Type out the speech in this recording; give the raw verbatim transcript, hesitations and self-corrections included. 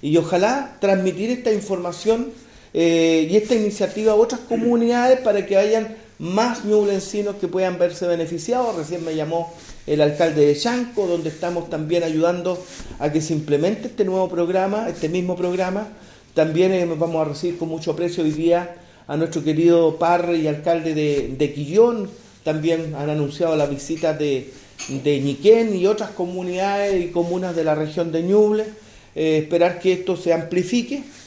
y ojalá transmitir esta información eh, y esta iniciativa a otras comunidades para que hayan más ñublencinos que puedan verse beneficiados. Recién me llamó el alcalde de Chanco, donde estamos también ayudando a que se implemente este nuevo programa, este mismo programa. También eh, vamos a recibir con mucho aprecio hoy día a nuestro querido Parre y alcalde de, de Quillón. También han anunciado las visitas de, de Ñiquén y otras comunidades y comunas de la región de Ñuble. Eh, esperar que esto se amplifique